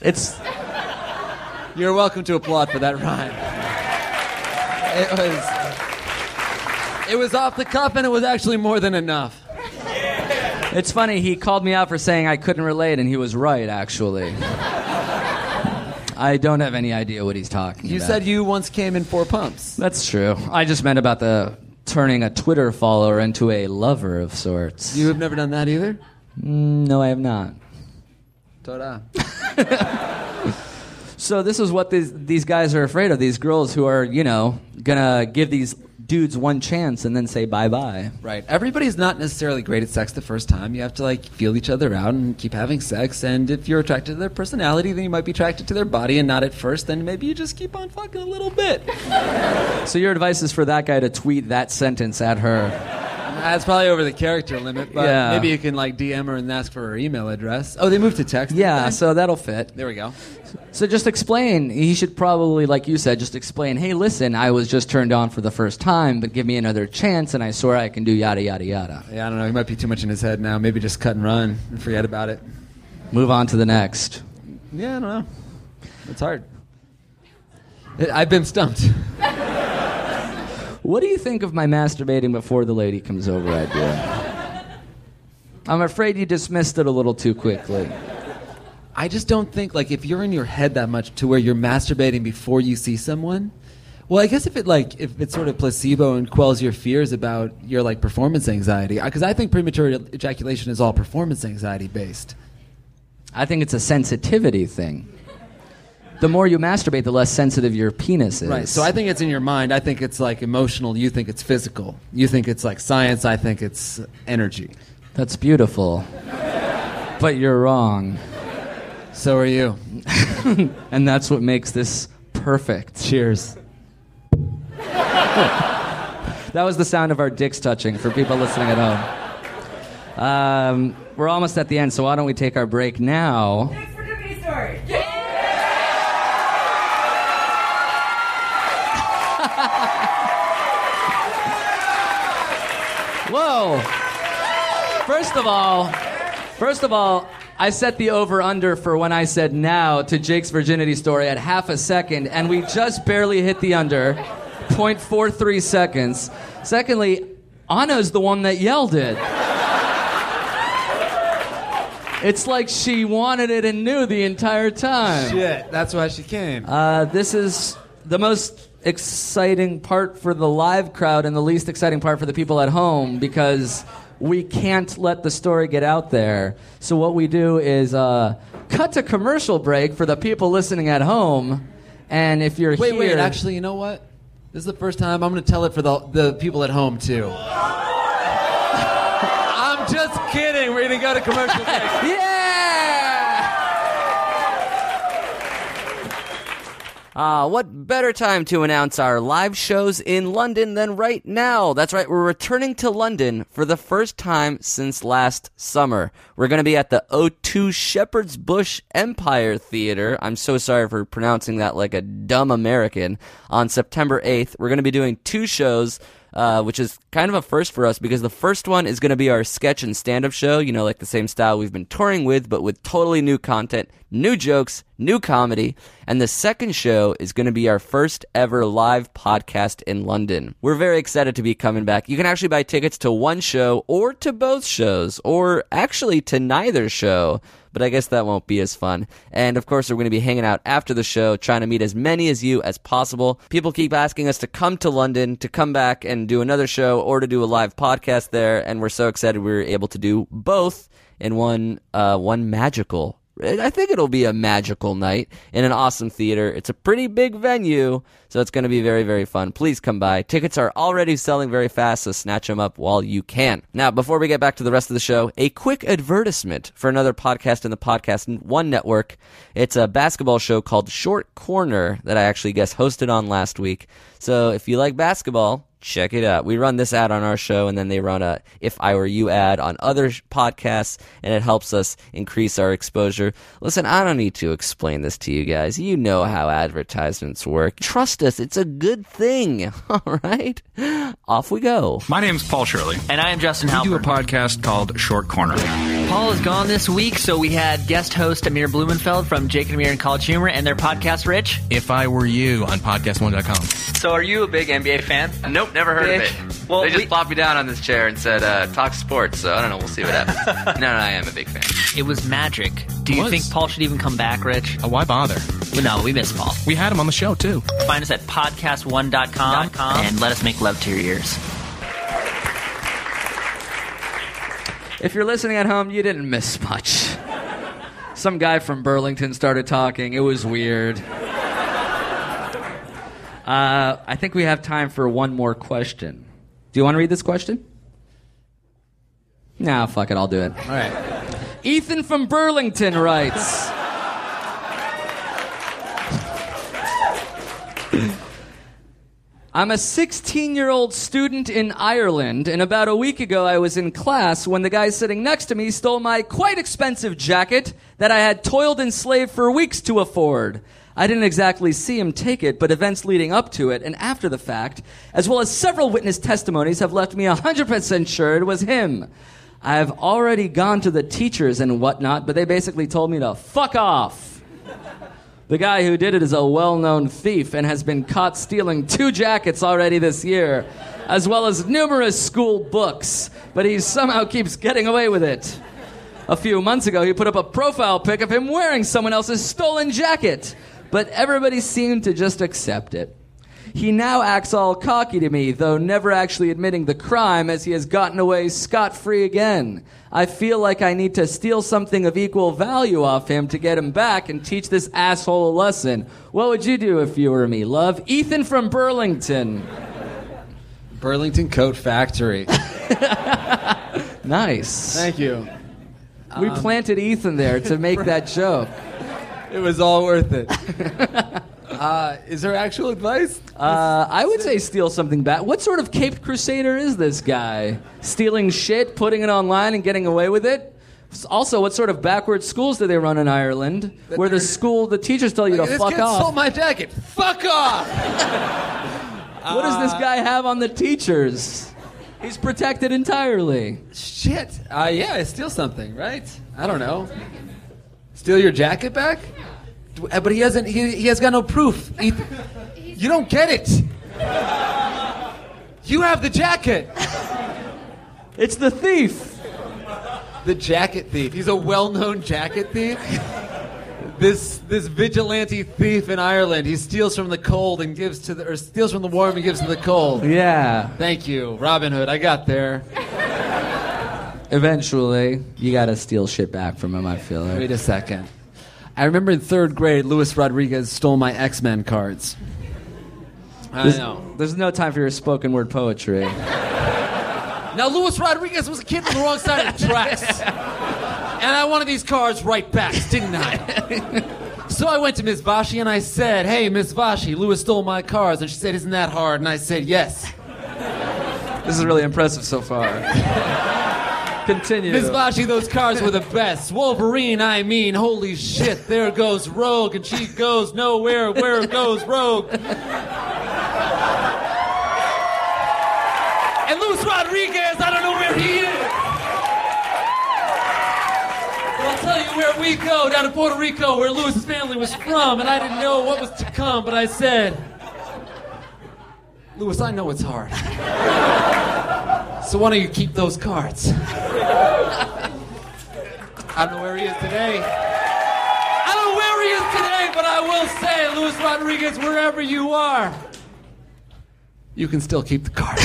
You're welcome to applaud for that rhyme. It was off the cuff, and it was actually more than enough. It's funny, he called me out for saying I couldn't relate, and he was right, actually. I don't have any idea what he's talking about. You said you once came in 4 pumps. That's true. I just meant about turning a Twitter follower into a lover of sorts. You have never done that either? No, I have not. Ta-da. So this is what these guys are afraid of, these girls who are, gonna give these dudes one chance and then say bye-bye. Right. Everybody's not necessarily great at sex the first time. You have to, feel each other out and keep having sex. And if you're attracted to their personality, then you might be attracted to their body and not at first. Then maybe you just keep on fucking a little bit. So your advice is for that guy to tweet that sentence at her. That's probably over the character limit, but maybe you can, DM her and ask for her email address. Oh, they moved to text? Yeah, so that'll fit. There we go. So just explain. He should probably, like you said, just explain, hey, listen, I was just turned on for the first time, but give me another chance, and I swear I can do yada, yada, yada. Yeah, I don't know. He might be too much in his head now. Maybe just cut and run and forget about it. Move on to the next. Yeah, I don't know. It's hard. I've been stumped. What do you think of my masturbating before the lady comes over idea? I'm afraid you dismissed it a little too quickly. I just don't think, if you're in your head that much to where you're masturbating before you see someone, well, I guess if it's sort of placebo and quells your fears about your, performance anxiety, because I think premature ejaculation is all performance anxiety based. I think it's a sensitivity thing. The more you masturbate, the less sensitive your penis is. Right, so I think it's in your mind. I think it's, emotional. You think it's physical. You think it's, science. I think it's energy. That's beautiful. But you're wrong. So are you. And that's what makes this perfect. Cheers. That was the sound of our dicks touching for people listening at home. We're almost at the end, so why don't we take our break now? Thanks for Cookie Story. Whoa. First of all, I set the over-under for when I said now to Jake's virginity story at half a second, and we just barely hit the under, 0.43 seconds. Secondly, Anna's the one that yelled it. It's like she wanted it and knew the entire time. Shit, that's why she came. This is the most exciting part for the live crowd and the least exciting part for the people at home because we can't let the story get out there. So what we do is cut to commercial break for the people listening at home. And if you're here... Wait, actually, you know what? This is the first time I'm going to tell it for the people at home, too. I'm just kidding. We're going to go to commercial break. Yeah! What better time to announce our live shows in London than right now? That's right, we're returning to London for the first time since last summer. We're going to be at the O2 Shepherd's Bush Empire Theater. I'm so sorry for pronouncing that like a dumb American. On September 8th, we're going to be doing 2 shows, which is kind of a first for us because the first one is going to be our sketch and stand-up show, like the same style we've been touring with, but with totally new content, new jokes, new comedy. And the second show is going to be our first ever live podcast in London. We're very excited to be coming back. You can actually buy tickets to one show or to both shows, or actually to neither show. But I guess that won't be as fun. And of course, we're going to be hanging out after the show, trying to meet as many as you as possible. People keep asking us to come to London, to come back and do another show, or to do a live podcast there. And we're so excited we were able to do both in one magical, I think it'll be a magical night in an awesome theater. It's a pretty big venue, so it's going to be very, very fun. Please come by. Tickets are already selling very fast, so snatch them up while you can. Now, before we get back to the rest of the show, a quick advertisement for another podcast in the Podcast One Network. It's a basketball show called Short Corner that I actually guest hosted on last week. So if you like basketball, Check it out. We run this ad on our show, and then they run a If I Were You ad on other podcasts, and it helps us increase our exposure. Listen, I don't need to explain this to you guys. You know how advertisements work. Trust us, it's a good thing. All right? Off we go. My name's Paul Shirley. And I am Justin We Halpern. do a podcast called Short Corner. Paul is gone this week, so we had guest host Amir Blumenfeld from Jake and Amir and College Humor and their podcast, Rich. If I Were You on podcast1.com. So are you a big NBA fan? Nope, never heard of it. Well, They just plopped me down on this chair and said, talk sports, so I don't know, we'll see what happens. No, I am a big fan. It was magic. Do you think Paul should even come back, Rich? Why bother? Well, no, we miss Paul. We had him on the show, too. Find us at podcast1.com and let us make love to your ears. If you're listening at home, you didn't miss much. Some guy from Burlington started talking. It was weird. I think we have time for one more question. Do you want to read this question? Nah, fuck it, I'll do it. All right. Ethan from Burlington writes... I'm a 16-year-old student in Ireland, and about a week ago I was in class when the guy sitting next to me stole my quite expensive jacket that I had toiled and slaved for weeks to afford. I didn't exactly see him take it, but events leading up to it and after the fact, as well as several witness testimonies, have left me 100% sure it was him. I've already gone to the teachers and whatnot, but they basically told me to fuck off. The guy who did it is a well-known thief and has been caught stealing 2 jackets already this year, as well as numerous school books, but he somehow keeps getting away with it. A few months ago, he put up a profile pic of him wearing someone else's stolen jacket, but everybody seemed to just accept it. He now acts all cocky to me, though never actually admitting the crime, as he has gotten away scot-free again. I feel like I need to steal something of equal value off him to get him back and teach this asshole a lesson. What would you do if you were me, love? Ethan from Burlington. Burlington Coat Factory. Nice. Thank you. We planted Ethan there to make that joke. It was all worth it. Is there actual advice? I would say steal something back. What sort of caped crusader is this guy? Stealing shit, putting it online, and getting away with it? Also, what sort of backward schools do they run in Ireland? Where the teachers tell you to fuck This kid off. stole my jacket. Fuck off! What does this guy have on the teachers? He's protected entirely. Shit. Yeah, steal something, right? I don't know. Steal your jacket back? But he hasn't. He has got no proof. You don't get it. You have the jacket. It's the thief. The jacket thief. He's a well-known jacket thief. This vigilante thief in Ireland. He steals from the cold and gives to or steals from the warm and gives to the cold. Yeah. Thank you, Robin Hood. I got there. Eventually, you gotta steal shit back from him, I feel like. Wait a second. I remember in 3rd grade, Luis Rodriguez stole my X-Men cards. I know. There's no time for your spoken word poetry. Now, Luis Rodriguez was a kid on the wrong side of the tracks. And I wanted these cards right back, didn't I? So I went to Miss Vashi and I said, "Hey, Miss Vashi, Luis stole my cards." And she said, "Isn't that hard?" And I said, "Yes." This is really impressive so far. Continue. Miss Vashi, those cards were the best. Wolverine, I mean, holy shit, there goes Rogue, and she goes nowhere, where goes Rogue? And Luis Rodriguez, I don't know where he is. Well, I'll tell you where we go, down to Puerto Rico, where Luis's family was from, and I didn't know what was to come, but I said, "Luis, I know it's hard. So why don't you keep those cards?" I don't know where he is today. I don't know where he is today, but I will say, Luis Rodriguez, wherever you are, you can still keep the cards.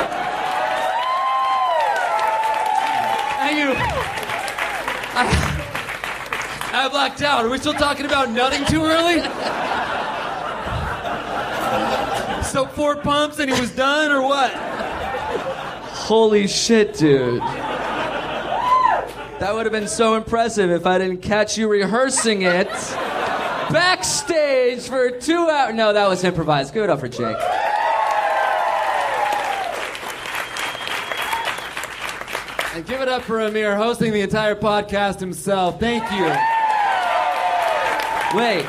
Thank you. I blacked out. Are we still talking about nutting too early? So 4 pumps and he was done, or what? Holy shit, dude. That would have been so impressive if I didn't catch you rehearsing it backstage for 2 hours. No, that was improvised. Give it up for Jake. And give it up for Amir, hosting the entire podcast himself. Thank you. Wait.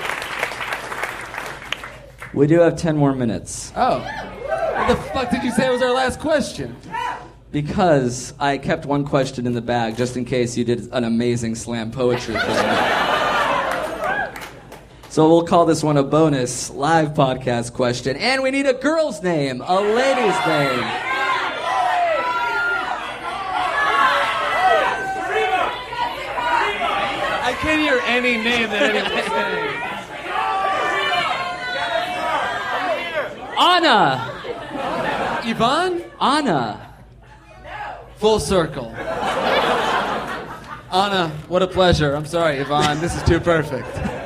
We do have 10 more minutes. Oh. What the fuck did you say was our last question? Because I kept one question in the bag just in case you did an amazing slam poetry thing. So we'll call this one a bonus live podcast question. And we need a girl's name, a lady's name. I can't hear any name that anyone's saying. Anna! Yvonne? Anna. Full circle. Anna, what a pleasure. I'm sorry, Yvonne. This is too perfect.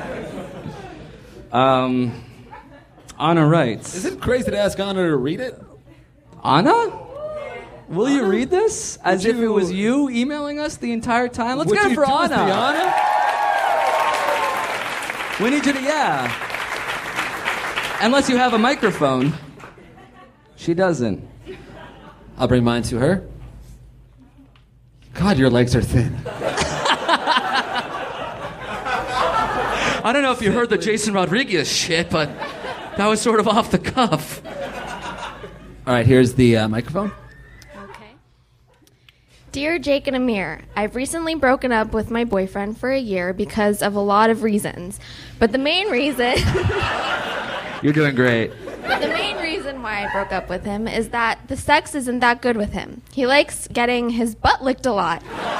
Anna writes. Is it crazy to ask Anna to read it? Anna? Will you read this as if it was you emailing us the entire time? Let's get it for Anna. Anna. We need you to, yeah. Unless you have a microphone. She doesn't. I'll bring mine to her. God, your legs are thin. I don't know if you heard the Jason Rodriguez shit, but that was sort of off the cuff. All right, here's the microphone. Okay. Dear Jake and Amir, I've recently broken up with my boyfriend for a year because of a lot of reasons. But the main reason... You're doing great. But the main reason why I broke up with him is that the sex isn't that good with him. He likes getting his butt licked a lot.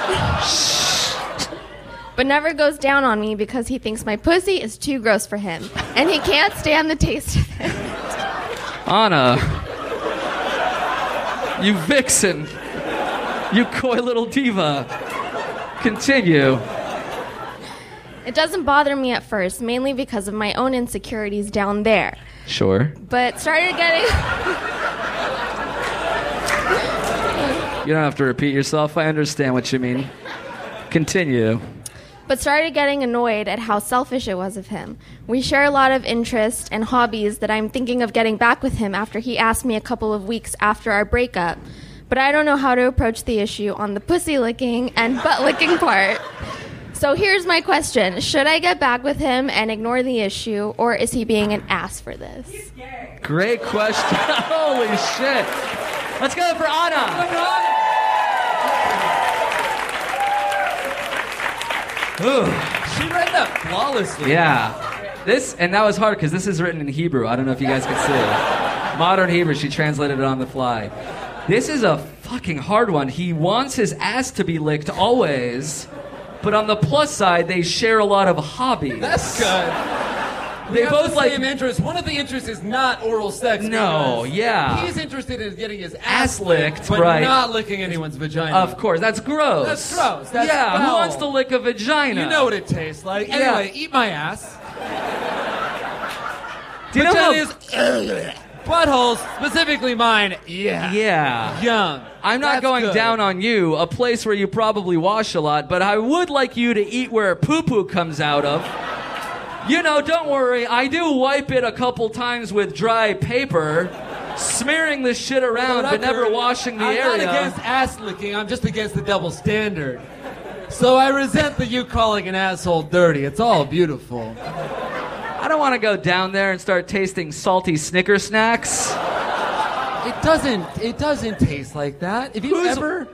But never goes down on me because he thinks my pussy is too gross for him. And he can't stand the taste of it. Anna. You vixen. You coy little diva. Continue. It doesn't bother me at first, mainly because of my own insecurities down there. Sure. But started getting... You don't have to repeat yourself. I understand what you mean. Continue. But started getting annoyed at how selfish it was of him. We share a lot of interests and hobbies that I'm thinking of getting back with him after he asked me a couple of weeks after our breakup. But I don't know how to approach the issue on the pussy licking and butt licking part. So here's my question. Should I get back with him and ignore the issue, or is he being an ass for this? Great question. Holy shit. Let's go for Anna. She read that flawlessly. Yeah. And that was hard because this is written in Hebrew. I don't know if you guys can see. Modern Hebrew. She translated it on the fly. This is a fucking hard one. He wants his ass to be licked always, but on the plus side, they share a lot of hobbies. That's good. They both the like same interests. One of the interests is not oral sex. No, yeah. He's interested in getting his ass licked, but right? Not licking anyone's vagina. Of course, that's gross. That's gross. That's yeah, foul. Who wants to lick a vagina? You know what it tastes like. Yeah. Anyway, eat my ass. Do you know how... Buttholes, specifically mine. Yeah. Yeah. Yum. I'm not going good. down on you, a place where you probably wash a lot, but I would like you to eat where poo-poo comes out of. You know, don't worry, I do wipe it a couple times with dry paper, smearing this shit around, but never washing the area. I'm not against ass licking, I'm just against the double standard. So I resent that you calling an asshole dirty. It's all beautiful. I don't want to go down there and start tasting salty Snicker snacks. It doesn't taste like that. Have you ever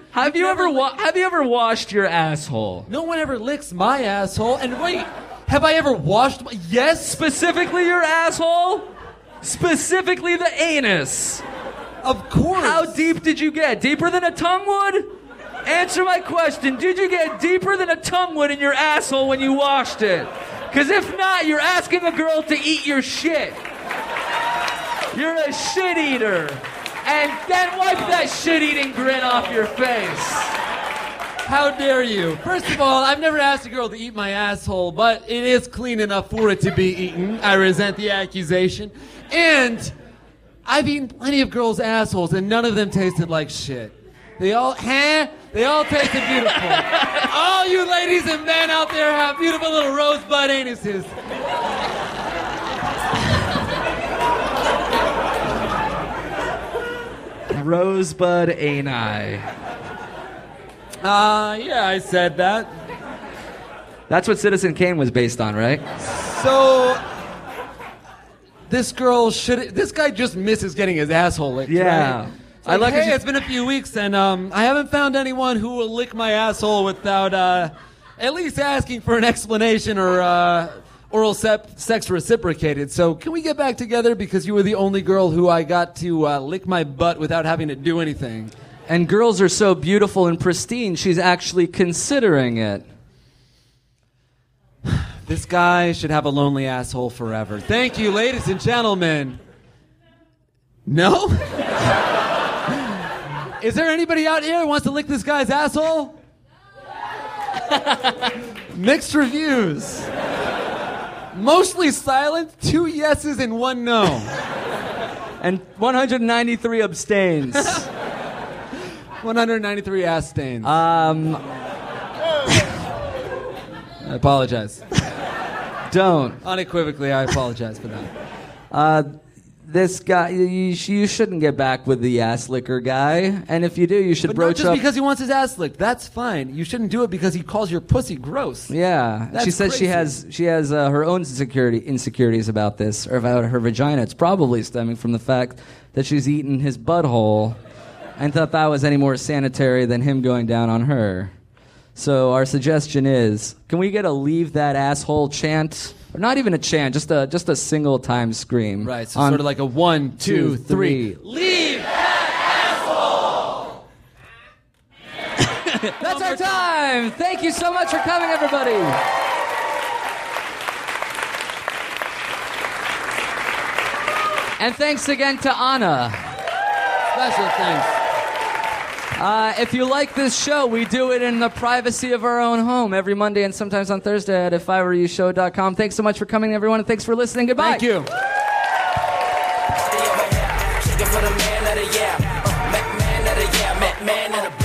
washed your asshole? No one ever licks my asshole. And wait, have I ever washed yes? Specifically your asshole? Specifically the anus. Of course. How deep did you get? Deeper than a tongue would? Answer my question. Did you get deeper than a tongue would in your asshole when you washed it? Because if not, you're asking a girl to eat your shit. You're a shit eater. And then wipe that shit-eating grin off your face. How dare you? First of all, I've never asked a girl to eat my asshole, but it is clean enough for it to be eaten. I resent the accusation. And I've eaten plenty of girls' assholes, and none of them tasted like shit. They all tasted beautiful. All you ladies and men out there have beautiful little rosebud anuses. Rosebud ani. Yeah, I said that. That's what Citizen Kane was based on, right? So, this guy just misses getting his asshole licked, Yeah. right? Hey, it's been a few weeks, and I haven't found anyone who will lick my asshole without at least asking for an explanation or oral sex reciprocated. So can we get back together because you were the only girl who I got to lick my butt without having to do anything? And girls are so beautiful and pristine, she's actually considering it. This guy should have a lonely asshole forever. Thank you, ladies and gentlemen. No? Is there anybody out here who wants to lick this guy's asshole? Mixed reviews. Mostly silent, 2 yeses and 1 no. And 193 abstains. 193 ass stains. I apologize. Don't. Unequivocally, I apologize for that. This guy, you shouldn't get back with the ass licker guy. And if you do, you should But broach not just up. because he wants his ass licked. That's fine. You shouldn't do it because he calls your pussy gross. Yeah. That's she says crazy. she has her own insecurities about this, or about her vagina. It's probably stemming from the fact that she's eaten his butthole and thought that was any more sanitary than him going down on her. So our suggestion is, can we get a leave that asshole chant? Or not even a chant, just a single time scream. Right, so sort of like a 1, 2, 3. Leave that asshole! That's our time! Thank you so much for coming, everybody! And thanks again to Anna. Special thanks. If you like this show, we do it in the privacy of our own home every Monday and sometimes on Thursday at ifiwereyoushow.com. Thanks so much for coming, everyone, and thanks for listening. Goodbye. Thank you. For the man of the yeah, man of the yeah, man of the